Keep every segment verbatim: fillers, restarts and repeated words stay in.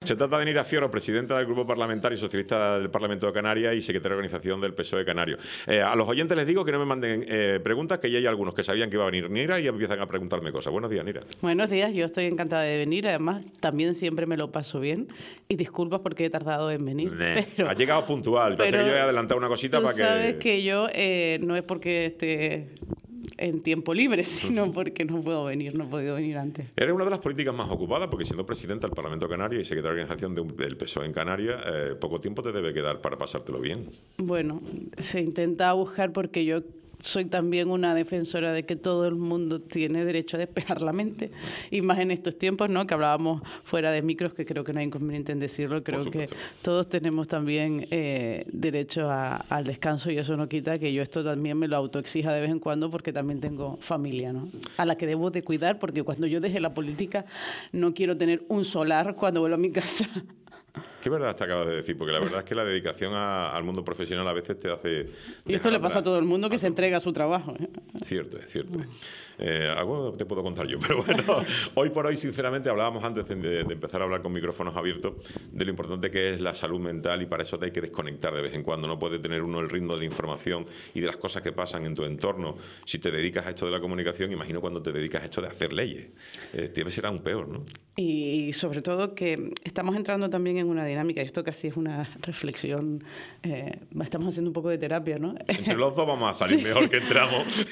Se trata de Nira Fioro, presidenta del Grupo Parlamentario Socialista del Parlamento de Canarias y secretaria de organización del P S O E Canario. Eh, a los oyentes les digo que no me manden eh, preguntas, que ya hay algunos que sabían que iba a venir Nira y empiezan a preguntarme cosas. Buenos días, Nira. Buenos días, yo estoy encantada de venir. Además, también siempre me lo paso bien. Y disculpas porque he tardado en venir. Nee, pero, ha llegado puntual. Parece que yo he adelantado una cosita tú para que... sabes que yo eh, no es porque esté en tiempo libre, sino porque no puedo venir, no he podido venir antes. Eres una de las políticas más ocupadas, porque siendo presidenta del Parlamento Canario y secretaria de organización de un, del P S O E en Canarias, eh, poco tiempo te debe quedar para pasártelo bien. Bueno, se intenta buscar porque yo soy también una defensora de que todo el mundo tiene derecho a despejar la mente, y más en estos tiempos, ¿no? Que hablábamos fuera de micros, que creo que no hay inconveniente en decirlo. Creo que todos tenemos también eh, derecho a, al descanso, y eso no quita que yo esto también me lo autoexija de vez en cuando, porque también tengo familia, ¿no? A la que debo de cuidar, porque cuando yo deje la política no quiero tener un solar cuando vuelvo a mi casa. Qué verdad te acabas de decir, porque la verdad es que la dedicación a, al mundo profesional a veces te hace... Y esto le pasa a todo el mundo que se entrega a su trabajo, ¿eh? Cierto, es cierto. Eh, algo te puedo contar yo, pero bueno, hoy por hoy, sinceramente, hablábamos antes de, de empezar a hablar con micrófonos abiertos de lo importante que es la salud mental, y para eso te hay que desconectar de vez en cuando. No puede tener uno el ritmo de la información y de las cosas que pasan en tu entorno. Si te dedicas a esto de la comunicación, imagino cuando te dedicas a esto de hacer leyes. Eh, debe ser aún peor, ¿no? Y sobre todo que estamos entrando también en una dinámica, y esto casi es una reflexión, eh, estamos haciendo un poco de terapia, ¿no? Entre los dos vamos a salir sí. mejor que entramos.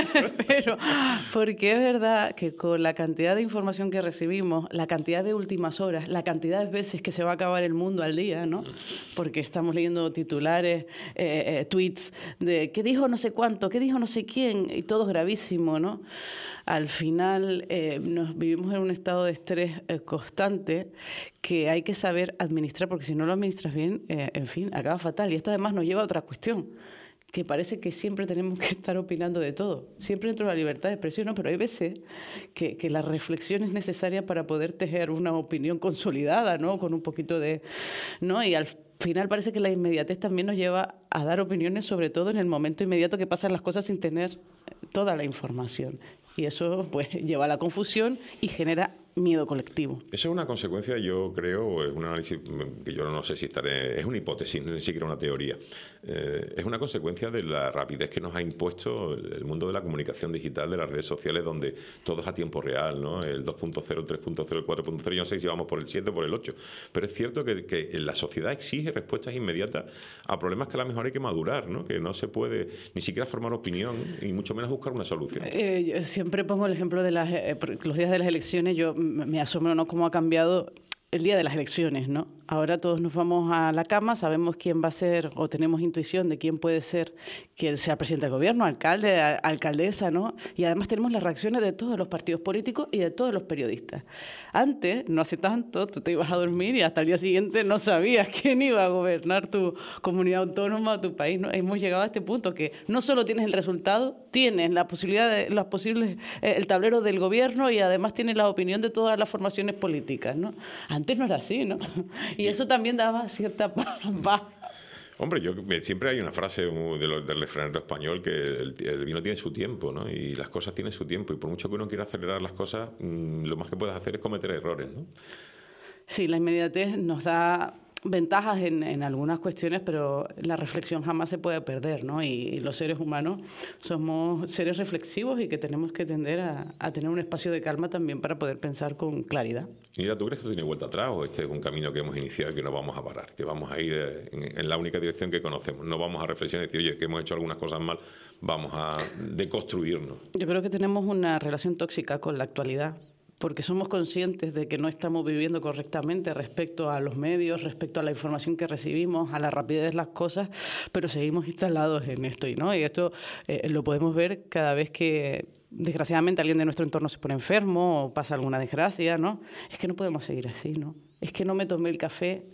Pero porque es verdad que con la cantidad de información que recibimos, la cantidad de últimas horas, la cantidad de veces que se va a acabar el mundo al día, ¿no? Porque estamos leyendo titulares, eh, eh, tweets de qué dijo no sé cuánto, qué dijo no sé quién, y todo es gravísimo, ¿no? Al final eh, nos vivimos en un estado de estrés eh, constante que hay que saber administrar, porque si no lo administras bien, eh, en fin, acaba fatal. Y esto además nos lleva a otra cuestión, que parece que siempre tenemos que estar opinando de todo, siempre dentro de la libertad de expresión, ¿no? Pero hay veces que, que la reflexión es necesaria para poder tejer una opinión consolidada, ¿no? Con un poquito de... ¿no? Y al final parece que la inmediatez también nos lleva a dar opiniones, sobre todo en el momento inmediato que pasan las cosas sin tener toda la información. Y eso pues lleva a la confusión y genera miedo colectivo. Eso es una consecuencia, yo creo, es un análisis que yo no sé si estaré, es una hipótesis, ni siquiera una teoría. Eh, es una consecuencia de la rapidez que nos ha impuesto el mundo de la comunicación digital, de las redes sociales, donde todo es a tiempo real, ¿no? El dos punto cero, el tres punto cero, el cuatro punto cero, yo no sé si vamos por el siete o por el ocho, pero es cierto que, que la sociedad exige respuestas inmediatas a problemas que a lo mejor hay que madurar, ¿no? Que no se puede ni siquiera formar opinión y mucho menos buscar una solución. Eh, yo siempre pongo el ejemplo de las, eh, los días de las elecciones. Yo me asombro, ¿no?, cómo ha cambiado el día de las elecciones, ¿no? Ahora todos nos vamos a la cama, sabemos quién va a ser, o tenemos intuición de quién puede ser quien sea presidente del gobierno, alcalde, a, alcaldesa, ¿no? Y además tenemos las reacciones de todos los partidos políticos y de todos los periodistas. Antes, no hace tanto, tú te ibas a dormir y hasta el día siguiente no sabías quién iba a gobernar tu comunidad autónoma o tu país, ¿no? Hemos llegado a este punto que no solo tienes el resultado, tienes la posibilidad de las posibles, eh, el tablero del gobierno, y además tienes la opinión de todas las formaciones políticas, ¿no? Antes no era así, ¿no? Y eso también daba cierta paz. Hombre, yo siempre hay una frase del, del refranero español que el, el vino tiene su tiempo, ¿no? Y las cosas tienen su tiempo, y por mucho que uno quiera acelerar las cosas, mmm, lo más que puedes hacer es cometer errores, ¿no? Sí, la inmediatez nos da ventajas en, en algunas cuestiones, pero la reflexión jamás se puede perder, ¿no? Y, y los seres humanos somos seres reflexivos y que tenemos que tender a, a tener un espacio de calma también para poder pensar con claridad. Mira, ¿tú crees que esto tiene vuelta atrás, o este es un camino que hemos iniciado y que no vamos a parar, que vamos a ir en, en la única dirección que conocemos? No vamos a reflexionar y decir, oye, que hemos hecho algunas cosas mal, vamos a deconstruirnos. Yo creo que tenemos una relación tóxica con la actualidad, porque somos conscientes de que no estamos viviendo correctamente respecto a los medios, respecto a la información que recibimos, a la rapidez de las cosas, pero seguimos instalados en esto, ¿no? Y esto eh, lo podemos ver cada vez que, desgraciadamente, alguien de nuestro entorno se pone enfermo o pasa alguna desgracia, ¿no? Es que no podemos seguir así, ¿no? Es que no me tomé el café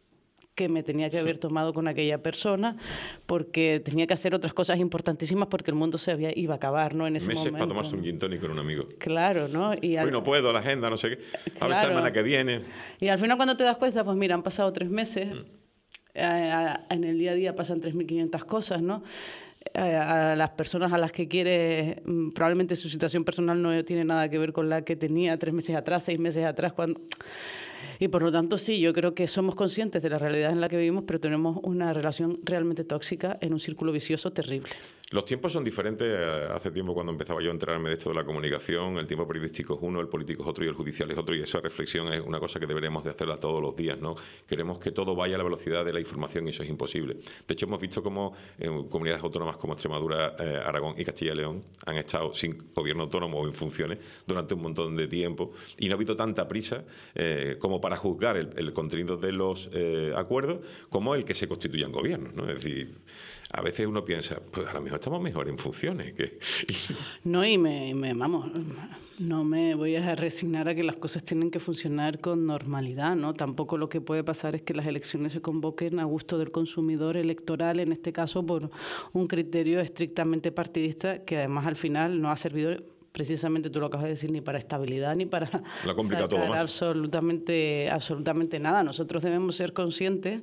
que me tenía que haber tomado con aquella persona, porque tenía que hacer otras cosas importantísimas, porque el mundo se había, iba a acabar, ¿no? En ese Meses momento. para tomarse un gin tonic con un amigo. Claro, ¿no? Y al... Hoy no puedo, la agenda, no sé qué. A ver, Claro. semana que viene. Y al final, cuando te das cuenta, pues mira, han pasado tres meses, mm. a, a, en el día a día pasan tres mil quinientas cosas, ¿no? A, a las personas a las que quieres, probablemente su situación personal no tiene nada que ver con la que tenía tres meses atrás, seis meses atrás, cuando... Y por lo tanto, sí, yo creo que somos conscientes de la realidad en la que vivimos, pero tenemos una relación realmente tóxica en un círculo vicioso terrible. Los tiempos son diferentes. Hace tiempo, cuando empezaba yo a enterarme de esto de la comunicación, el tiempo periodístico es uno, el político es otro y el judicial es otro, y esa reflexión es una cosa que deberíamos de hacerla todos los días, ¿no? Queremos que todo vaya a la velocidad de la información y eso es imposible. De hecho, hemos visto cómo en comunidades autónomas como Extremadura, eh, Aragón y Castilla y León han estado sin gobierno autónomo o en funciones durante un montón de tiempo y no ha habido tanta prisa eh, como para juzgar el, el contenido de los eh, acuerdos como el que se constituyan gobiernos, ¿no? Es decir, a veces uno piensa, pues a lo mejor estamos mejor en funciones. Que... No, y me, me, vamos, no me voy a resignar a que las cosas tienen que funcionar con normalidad, ¿no? Tampoco lo que puede pasar es que las elecciones se convoquen a gusto del consumidor electoral, en este caso por un criterio estrictamente partidista, que además al final no ha servido, precisamente tú lo acabas de decir, ni para estabilidad ni para la complica todo más. absolutamente, absolutamente nada. Nosotros debemos ser conscientes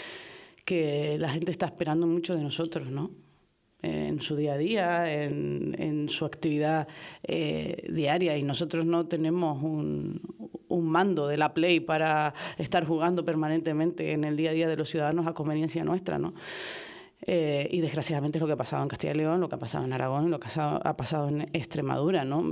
que la gente está esperando mucho de nosotros, ¿no? En su día a día, en, en su actividad eh, diaria, y nosotros no tenemos un, un mando de la Play para estar jugando permanentemente en el día a día de los ciudadanos a conveniencia nuestra, ¿no? Eh, y desgraciadamente es lo que ha pasado en Castilla y León, lo que ha pasado en Aragón y lo que ha pasado en Extremadura, ¿no?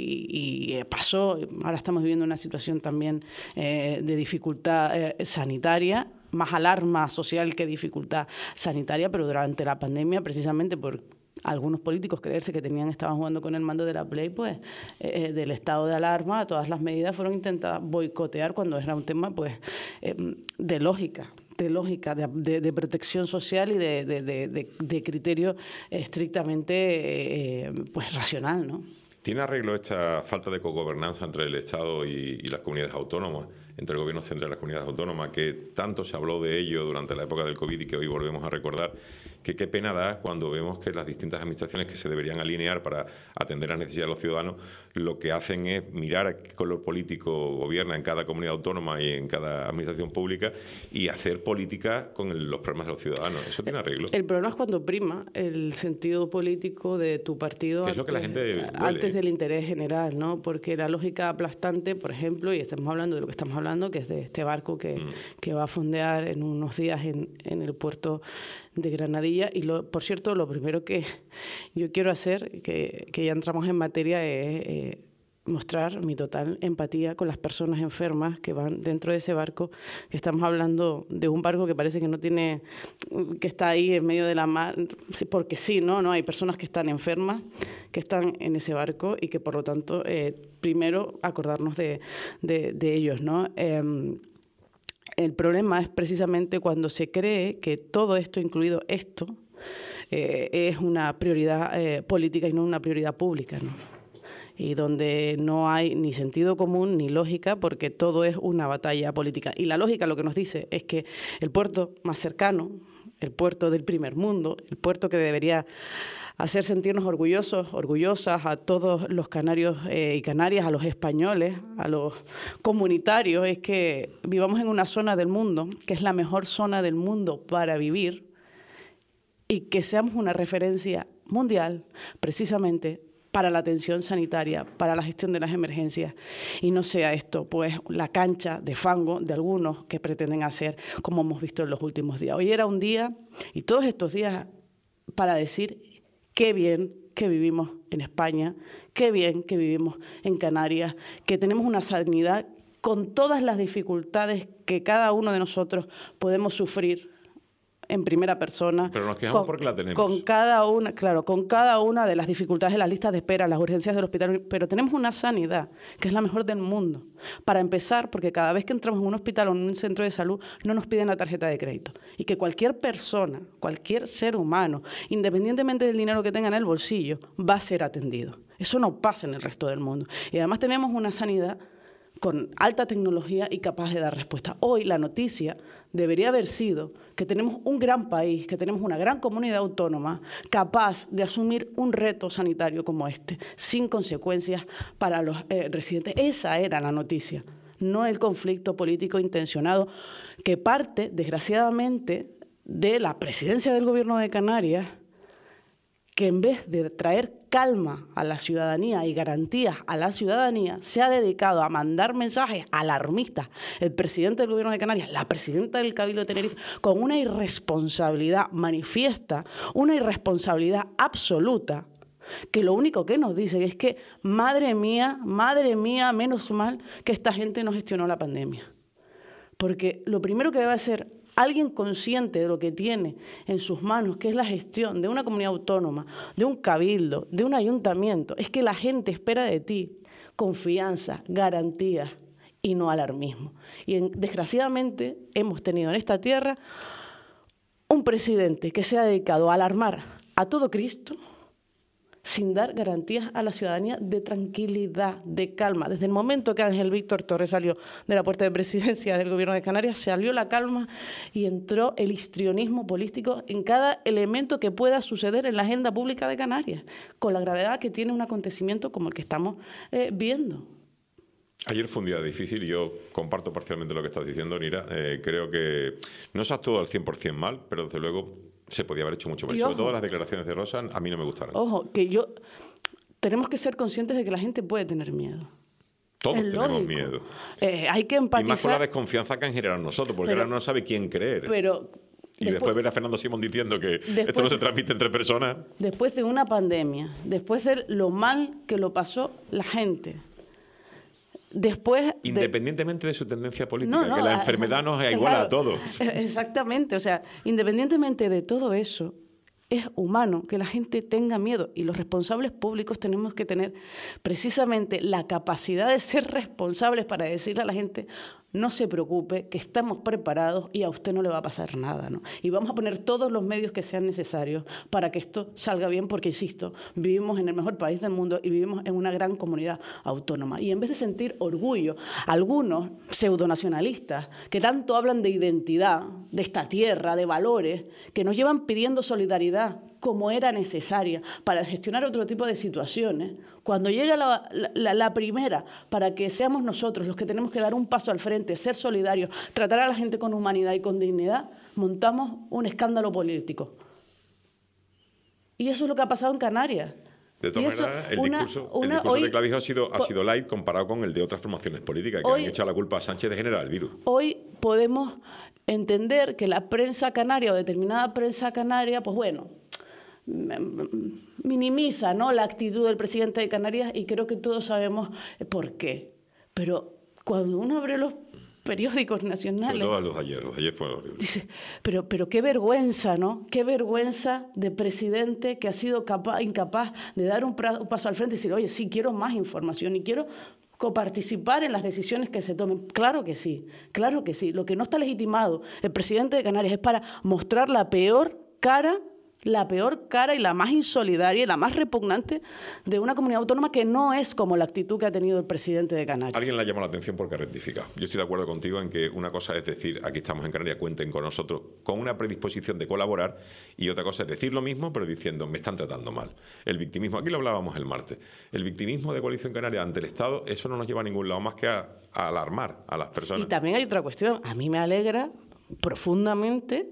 Y, y pasó, ahora estamos viviendo una situación también eh, de dificultad eh, sanitaria, más alarma social que dificultad sanitaria, pero durante la pandemia, precisamente por algunos políticos creerse que tenían estaban jugando con el mando de la Play, pues eh, del estado de alarma, todas las medidas fueron intentadas boicotear cuando era un tema pues eh, de lógica. de lógica, de, de, de protección social y de, de, de, de criterio estrictamente eh, pues racional, ¿no? ¿Tiene arreglo esta falta de cogobernanza entre el Estado y, y las comunidades autónomas, entre el gobierno central y las comunidades autónomas, que tanto se habló de ello durante la época del COVID y que hoy volvemos a recordar? Que qué pena da cuando vemos que las distintas administraciones que se deberían alinear para atender las necesidades de los ciudadanos, lo que hacen es mirar a qué color político gobierna en cada comunidad autónoma y en cada administración pública y hacer política con el, los problemas de los ciudadanos. ¿Eso tiene arreglo? El problema es cuando prima el sentido político de tu partido es lo que la antes, gente antes del interés general, ¿no? Porque la lógica aplastante, por ejemplo, y estamos hablando de lo que estamos hablando, que es de este barco que, mm. que va a fondear en unos días en, en el puerto de Granadilla. Y lo, por cierto, lo primero que yo quiero hacer, que, que ya entramos en materia, es eh, mostrar mi total empatía con las personas enfermas que van dentro de ese barco. Estamos hablando de un barco que parece que no tiene, que está ahí en medio de la mar, porque sí, ¿no? No, hay personas que están enfermas, que están en ese barco y que por lo tanto, eh, primero acordarnos de, de, de ellos, ¿no? Eh, El problema es precisamente cuando se cree que todo esto, incluido esto, eh, es una prioridad eh, política y no una prioridad pública, ¿no? Y donde no hay ni sentido común ni lógica, porque todo es una batalla política. Y la lógica lo que nos dice es que el puerto más cercano, el puerto del primer mundo, el puerto que debería hacer sentirnos orgullosos, orgullosas a todos los canarios eh, y canarias, a los españoles, a los comunitarios, es que vivamos en una zona del mundo que es la mejor zona del mundo para vivir y que seamos una referencia mundial precisamente para la atención sanitaria, para la gestión de las emergencias, y no sea esto pues la cancha de fango de algunos que pretenden hacer, como hemos visto en los últimos días. Hoy era un día, y todos estos días, para decir qué bien que vivimos en España, qué bien que vivimos en Canarias, que tenemos una sanidad con todas las dificultades que cada uno de nosotros podemos sufrir en primera persona. Pero nos quejamos con, porque la tenemos. Con cada una, claro, con cada una de las dificultades de las listas de espera, las urgencias del hospital, pero tenemos una sanidad que es la mejor del mundo. Para empezar, porque cada vez que entramos en un hospital o en un centro de salud no nos piden la tarjeta de crédito. Y que cualquier persona, cualquier ser humano, independientemente del dinero que tenga en el bolsillo, va a ser atendido. Eso no pasa en el resto del mundo. Y además tenemos una sanidad con alta tecnología y capaz de dar respuesta. Hoy la noticia debería haber sido que tenemos un gran país, que tenemos una gran comunidad autónoma capaz de asumir un reto sanitario como este, sin consecuencias para los eh, residentes. Esa era la noticia, no el conflicto político intencionado que parte, desgraciadamente, de la presidencia del Gobierno de Canarias, que en vez de traer calma a la ciudadanía y garantías a la ciudadanía, se ha dedicado a mandar mensajes alarmistas el presidente del Gobierno de Canarias, la presidenta del Cabildo de Tenerife, con una irresponsabilidad manifiesta, una irresponsabilidad absoluta, que lo único que nos dicen es que, madre mía, madre mía, menos mal que esta gente no gestionó la pandemia. Porque lo primero que debe hacer alguien consciente de lo que tiene en sus manos, que es la gestión de una comunidad autónoma, de un cabildo, de un ayuntamiento, es que la gente espera de ti confianza, garantías y no alarmismo. Y en, desgraciadamente hemos tenido en esta tierra un presidente que se ha dedicado a alarmar a todo Cristo sin dar garantías a la ciudadanía de tranquilidad, de calma. Desde el momento que Ángel Víctor Torres salió de la puerta de presidencia del Gobierno de Canarias, salió la calma y entró el histrionismo político en cada elemento que pueda suceder en la agenda pública de Canarias, con la gravedad que tiene un acontecimiento como el que estamos eh, viendo. Ayer fue un día difícil y yo comparto parcialmente lo que estás diciendo, Nira. Eh, creo que no se actuó al cien por cien mal, pero desde luego se podía haber hecho mucho más. Sobre todo las declaraciones de Rosa a mí no me gustaron. Ojo, que yo... Tenemos que ser conscientes de que la gente puede tener miedo. Todos es tenemos lógico. miedo. Eh, hay que empatizar. Y más con la desconfianza que han generado nosotros, porque pero, ahora no sabe quién creer. Pero... Y después, después ver a Fernando Simón diciendo que después, esto no se transmite entre personas. Después de una pandemia, después de lo mal que lo pasó la gente... Después independientemente de, de su tendencia política, no, no, que la enfermedad nos es igual claro, a todos. Exactamente, o sea, independientemente de todo eso, es humano que la gente tenga miedo y los responsables públicos tenemos que tener precisamente la capacidad de ser responsables para decirle a la gente: no se preocupe, que estamos preparados y a usted no le va a pasar nada, ¿no? Y vamos a poner todos los medios que sean necesarios para que esto salga bien, porque, insisto, vivimos en el mejor país del mundo y vivimos en una gran comunidad autónoma. Y en vez de sentir orgullo, algunos pseudonacionalistas que tanto hablan de identidad, de esta tierra, de valores, que nos llevan pidiendo solidaridad como era necesaria para gestionar otro tipo de situaciones, cuando llega la, la, la primera, para que seamos nosotros los que tenemos que dar un paso al frente, ser solidarios, tratar a la gente con humanidad y con dignidad, montamos un escándalo político. Y eso es lo que ha pasado en Canarias. De todas maneras, el una, discurso, una, el discurso hoy, de Clavijo ha sido, ha sido light comparado con el de otras formaciones políticas que hoy, han echado la culpa a Sánchez de generar el virus. Hoy podemos entender que la prensa canaria o determinada prensa canaria, pues bueno, minimiza, ¿no?, la actitud del presidente de Canarias, y creo que todos sabemos por qué. Pero cuando uno abre los periódicos nacionales... Sobre todo los de ayer, los de ayer fueron horribles. Dice, pero, pero qué vergüenza, ¿no? Qué vergüenza de presidente que ha sido capaz, incapaz de dar un, pra, un paso al frente y decir: oye, sí, quiero más información y quiero coparticipar en las decisiones que se tomen. Claro que sí, claro que sí. Lo que no está legitimado el presidente de Canarias es para mostrar la peor cara la peor cara y la más insolidaria y la más repugnante de una comunidad autónoma que no es como la actitud que ha tenido el presidente de Canarias. Alguien le ha llamado la atención porque ha rectificado. Yo estoy de acuerdo contigo en que una cosa es decir: aquí estamos en Canarias, cuenten con nosotros, con una predisposición de colaborar, y otra cosa es decir lo mismo pero diciendo: me están tratando mal. El victimismo, aquí lo hablábamos el martes, el victimismo de Coalición Canaria ante el Estado, eso no nos lleva a ningún lado más que a, a alarmar a las personas. Y también hay otra cuestión. A mí me alegra profundamente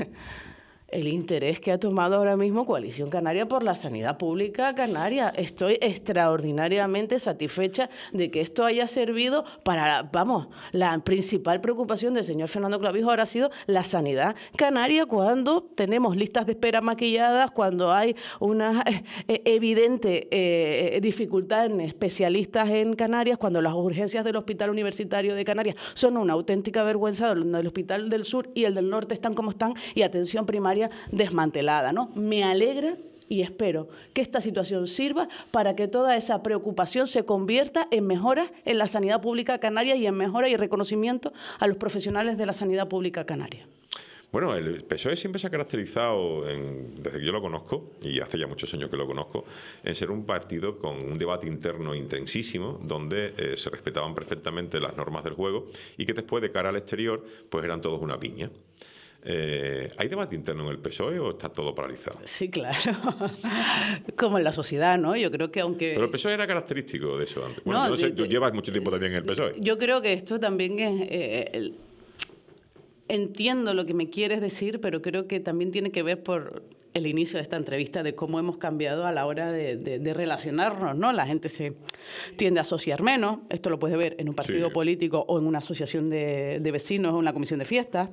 el interés que ha tomado ahora mismo Coalición Canaria por la sanidad pública canaria. Estoy extraordinariamente satisfecha de que esto haya servido para, vamos, la principal preocupación del señor Fernando Clavijo ahora ha sido la sanidad canaria, cuando tenemos listas de espera maquilladas, cuando hay una eh, evidente eh, dificultad en especialistas en Canarias, cuando las urgencias del Hospital Universitario de Canarias son una auténtica vergüenza, donde el Hospital del Sur y el del Norte están como están, y atención primaria desmantelada, ¿no? Me alegra y espero que esta situación sirva para que toda esa preocupación se convierta en mejoras en la sanidad pública canaria y en mejora y reconocimiento a los profesionales de la sanidad pública canaria. Bueno, el P S O E siempre se ha caracterizado, en, desde que yo lo conozco, y hace ya muchos años que lo conozco, en ser un partido con un debate interno intensísimo, donde eh, se respetaban perfectamente las normas del juego y que después, de cara al exterior, pues eran todos una piña. Eh, ¿Hay debate interno en el P S O E o está todo paralizado? Sí, claro. Como en la sociedad, ¿no? Yo creo que aunque... Pero el P S O E era característico de eso antes. Bueno, no, no sé, yo, tú llevas mucho tiempo también en el P S O E. Yo creo que esto también es... Eh, el... Entiendo lo que me quieres decir, pero creo que también tiene que ver por el inicio de esta entrevista, de cómo hemos cambiado a la hora de, de, de relacionarnos, ¿no? La gente se tiende a asociar menos. Esto lo puedes ver en un partido sí. político o en una asociación de, de vecinos o en una comisión de fiestas.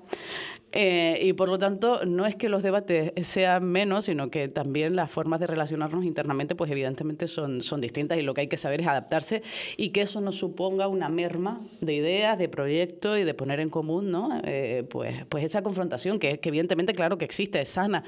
Eh, y por lo tanto, no es que los debates sean menos, sino que también las formas de relacionarnos internamente, pues evidentemente son, son distintas, y lo que hay que saber es adaptarse y que eso no suponga una merma de ideas, de proyectos y de poner en común, ¿no? Eh, pues, pues esa confrontación que, que evidentemente, claro que existe, es sana.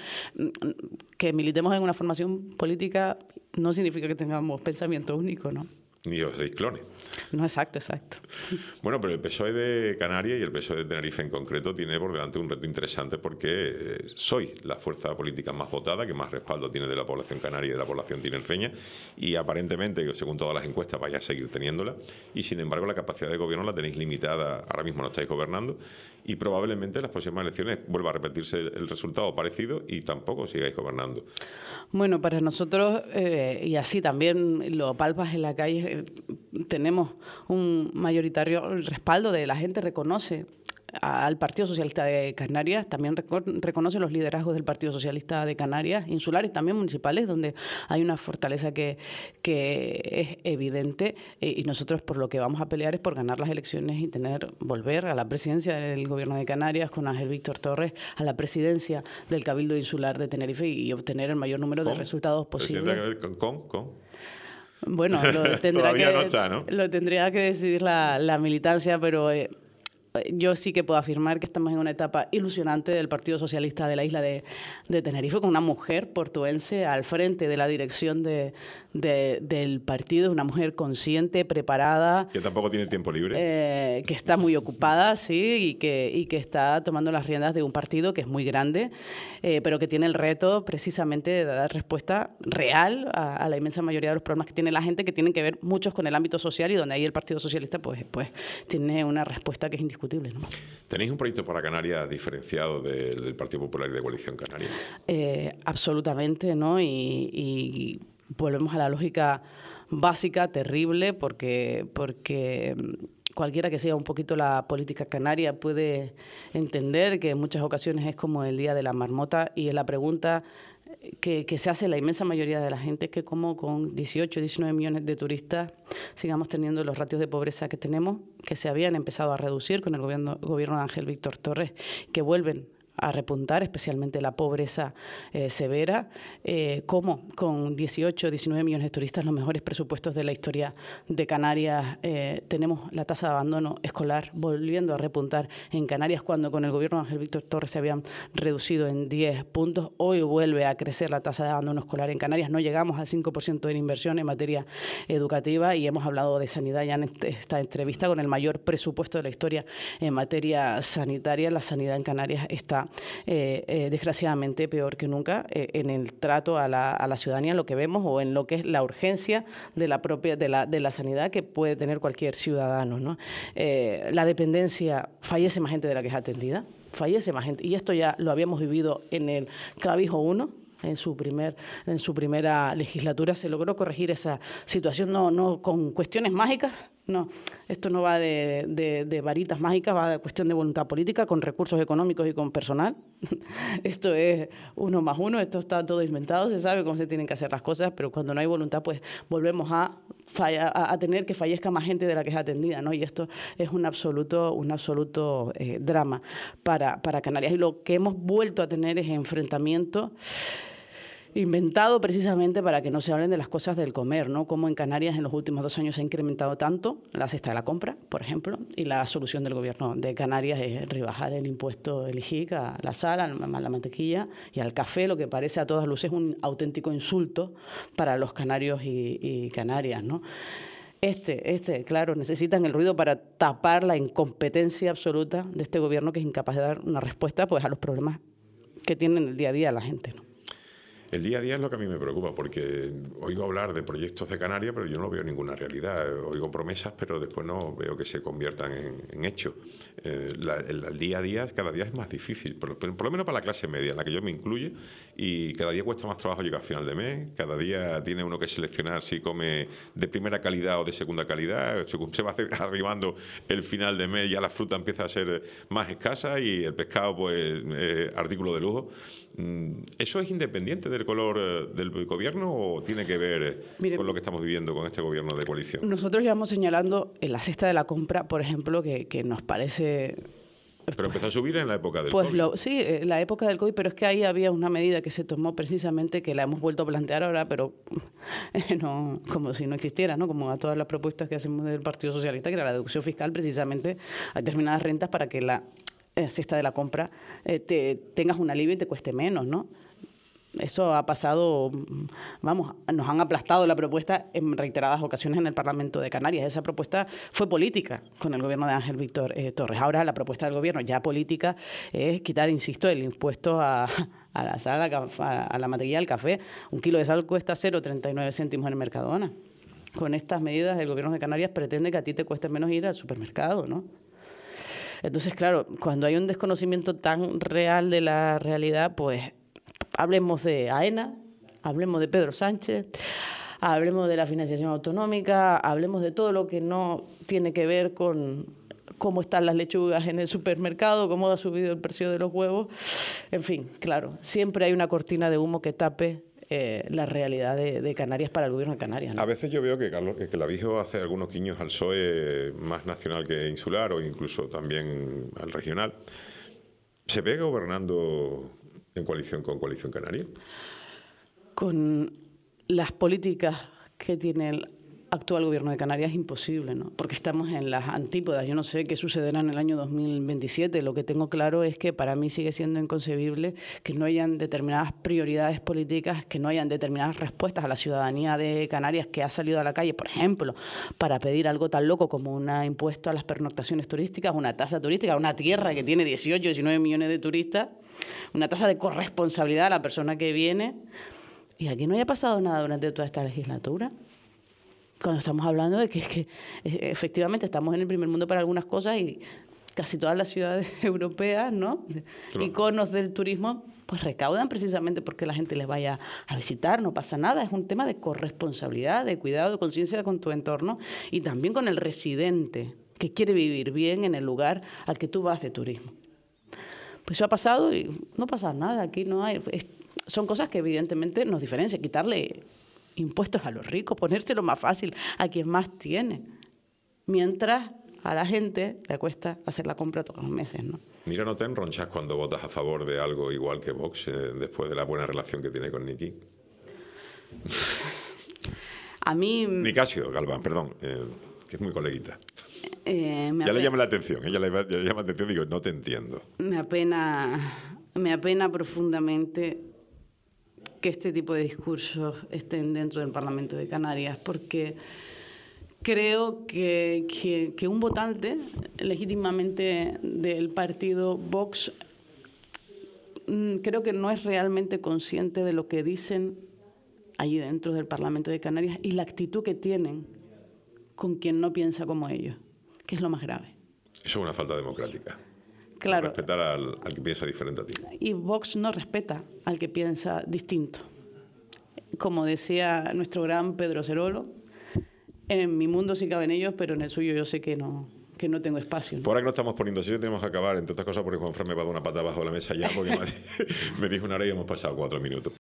Que militemos en una formación política no significa que tengamos pensamiento único, ¿no? Ni os deis clones. No, exacto, exacto. Bueno, pero el P S O E de Canarias y el P S O E de Tenerife en concreto tiene por delante un reto interesante, porque sois la fuerza política más votada, que más respaldo tiene de la población canaria y de la población tinerfeña, y aparentemente, según todas las encuestas, vais a seguir teniéndola, y sin embargo la capacidad de gobierno la tenéis limitada. Ahora mismo no estáis gobernando, y probablemente en las próximas elecciones vuelva a repetirse el resultado parecido y tampoco sigáis gobernando. Bueno, para nosotros, eh, y así también lo palpas en la calle, eh, tenemos un mayoritario respaldo de la gente, reconoce al Partido Socialista de Canarias, también reconoce los liderazgos del Partido Socialista de Canarias, insulares, también municipales, donde hay una fortaleza que, que es evidente, eh, y nosotros por lo que vamos a pelear es por ganar las elecciones y tener, volver a la presidencia del Gobierno de Canarias con Ángel Víctor Torres, a la presidencia del Cabildo Insular de Tenerife, y obtener el mayor número de resultados posibles. ¿Con? ¿Con? ¿Con? Bueno, lo tendrá, que, no está, ¿no? lo tendría que decidir la, la militancia, pero eh, yo sí que puedo afirmar que estamos en una etapa ilusionante del Partido Socialista de la isla de, de Tenerife, con una mujer portuense al frente de la dirección de, de, del partido, una mujer consciente, preparada. Que tampoco tiene tiempo libre. Eh, que está muy ocupada, sí, y que, y que está tomando las riendas de un partido que es muy grande, eh, pero que tiene el reto precisamente de dar respuesta real a, a la inmensa mayoría de los problemas que tiene la gente, que tienen que ver muchos con el ámbito social, y donde ahí el Partido Socialista pues, pues tiene una respuesta que es indiscutible. ¿No? ¿Tenéis un proyecto para Canarias diferenciado del, del Partido Popular y de Coalición Canaria? Eh, absolutamente, ¿no? Y, y volvemos a la lógica básica, terrible, porque, porque cualquiera que sea un poquito la política canaria puede entender que en muchas ocasiones es como el día de la marmota, y la pregunta que, que se hace la inmensa mayoría de la gente es que como con dieciocho, diecinueve millones de turistas sigamos teniendo los ratios de pobreza que tenemos, que se habían empezado a reducir con el gobierno, gobierno de Ángel Víctor Torres, que vuelven a repuntar, especialmente la pobreza eh, severa, eh, como con dieciocho, diecinueve millones de turistas, los mejores presupuestos de la historia de Canarias, eh, tenemos la tasa de abandono escolar volviendo a repuntar en Canarias, cuando con el gobierno de Ángel Víctor Torres se habían reducido en diez puntos. Hoy vuelve a crecer la tasa de abandono escolar en Canarias, no llegamos al cinco por ciento de inversión en materia educativa, y hemos hablado de sanidad ya en esta entrevista, con el mayor presupuesto de la historia en materia sanitaria. La sanidad en Canarias está Eh, eh, desgraciadamente peor que nunca eh, en el trato a la, a la ciudadanía, lo que vemos, o en lo que es la urgencia de la propia de la, de la sanidad que puede tener cualquier ciudadano, ¿no? Eh, la dependencia, fallece más gente de la que es atendida, fallece más gente, y esto ya lo habíamos vivido en el Clavijo uno. En su, primer, en su primera legislatura se logró corregir esa situación, no, no con cuestiones mágicas, no, esto no va de, de, de varitas mágicas, va de cuestión de voluntad política, con recursos económicos y con personal. Esto es uno más uno, esto está todo inventado, se sabe cómo se tienen que hacer las cosas, pero cuando no hay voluntad, pues volvemos a, falla, a, a tener que fallezca más gente de la que es atendida, ¿no? Y esto es un absoluto, un absoluto eh, drama para, para Canarias. Y lo que hemos vuelto a tener es enfrentamiento inventado precisamente para que no se hablen de las cosas del comer, ¿no? Como en Canarias en los últimos dos años se ha incrementado tanto la cesta de la compra, por ejemplo, y la solución del gobierno de Canarias es rebajar el impuesto del I G I C a la sal, a la mantequilla y al café, lo que parece a todas luces un auténtico insulto para los canarios y, y canarias, ¿no? Este, este, claro, necesitan el ruido para tapar la incompetencia absoluta de este gobierno, que es incapaz de dar una respuesta pues a los problemas que tienen el día a día la gente, ¿no? El día a día es lo que a mí me preocupa, porque oigo hablar de proyectos de Canarias, pero yo no veo ninguna realidad. Oigo promesas, pero después no veo que se conviertan en, en hechos. Eh, la, el, el día a día, cada día es más difícil, por, por lo menos para la clase media, en la que yo me incluyo, y cada día cuesta más trabajo llegar a final de mes, cada día tiene uno que seleccionar si come de primera calidad o de segunda calidad, se va arribando el final de mes, ya la fruta empieza a ser más escasa y el pescado, pues, eh, artículo de lujo. ¿Eso es independiente del color del gobierno o tiene que ver Mire, con lo que estamos viviendo con este gobierno de coalición? Nosotros llevamos señalando en la cesta de la compra, por ejemplo, que, que nos parece... Pero empezó a subir en la época del pues COVID. Lo, sí, en la época del COVID, pero es que ahí había una medida que se tomó precisamente, que la hemos vuelto a plantear ahora, pero eh, no, como si no existiera, ¿no? Como a todas las propuestas que hacemos del Partido Socialista, que era la deducción fiscal precisamente a determinadas rentas para que la cesta de la compra eh, te tengas un alivio y te cueste menos, ¿no? Eso ha pasado, vamos, nos han aplastado la propuesta en reiteradas ocasiones en el Parlamento de Canarias. Esa propuesta fue política con el gobierno de Ángel Víctor eh, Torres. Ahora la propuesta del gobierno ya política es quitar, insisto, el impuesto a, a la sal, a, a la mantequilla, al café. Un kilo de sal cuesta cero coma treinta y nueve céntimos en el Mercadona. Con estas medidas el gobierno de Canarias pretende que a ti te cueste menos ir al supermercado, ¿no? Entonces, claro, cuando hay un desconocimiento tan real de la realidad, pues hablemos de AENA, hablemos de Pedro Sánchez, hablemos de la financiación autonómica, hablemos de todo lo que no tiene que ver con cómo están las lechugas en el supermercado, cómo ha subido el precio de los huevos. En fin, claro, siempre hay una cortina de humo que tape Eh, la realidad de, de Canarias para el gobierno de Canarias, ¿no? A veces yo veo que, Carlos, que Clavijo hace algunos guiños al P S O E más nacional que insular o incluso también al regional. ¿Se ve gobernando en coalición con Coalición Canaria? Con las políticas que tiene el actual gobierno de Canarias es imposible, ¿no? Porque estamos en las antípodas. Yo no sé qué sucederá en el año dos mil veintisiete. Lo que tengo claro es que para mí sigue siendo inconcebible que no hayan determinadas prioridades políticas, que no hayan determinadas respuestas a la ciudadanía de Canarias que ha salido a la calle, por ejemplo, para pedir algo tan loco como un impuesto a las pernoctaciones turísticas, una tasa turística, una tierra que tiene dieciocho, diecinueve millones de turistas, una tasa de corresponsabilidad a la persona que viene. Y aquí no haya pasado nada durante toda esta legislatura. Cuando estamos hablando de que, que efectivamente estamos en el primer mundo para algunas cosas y casi todas las ciudades europeas, ¿no? Claro. Iconos del turismo, pues recaudan precisamente porque la gente les vaya a visitar, no pasa nada. Es un tema de corresponsabilidad, de cuidado, de conciencia con tu entorno y también con el residente que quiere vivir bien en el lugar al que tú vas de turismo. Pues eso ha pasado y no pasa nada. Aquí no hay... Es, son cosas que evidentemente nos diferencian. Quitarle impuestos a los ricos, ponérselo más fácil a quien más tiene, mientras a la gente le cuesta hacer la compra todos los meses, ¿no? Mira, ¿no te enronchas cuando votas a favor de algo igual que Vox, eh, después de la buena relación que tiene con Nicky? A mí... Nicasio Galván, perdón, eh, que es muy coleguita. Eh, ya le llama la atención, ella le, le llama la atención y digo, no te entiendo. Me apena, me apena profundamente que este tipo de discursos estén dentro del Parlamento de Canarias, porque creo que, que, que un votante legítimamente del partido Vox creo que no es realmente consciente de lo que dicen allí dentro del Parlamento de Canarias y la actitud que tienen con quien no piensa como ellos, que es lo más grave. Eso es una falta democrática. Claro. No respetar al, al que piensa diferente a ti. Y Vox no respeta al que piensa distinto. Como decía nuestro gran Pedro Cerolo, en mi mundo sí caben ellos, pero en el suyo yo sé que no, que no tengo espacio, ¿no? Por ahora que no estamos poniendo serio, tenemos que acabar, entre otras cosas, porque Juanfran me va a dar una pata bajo la mesa ya, porque me dijo una hora y hemos pasado cuatro minutos.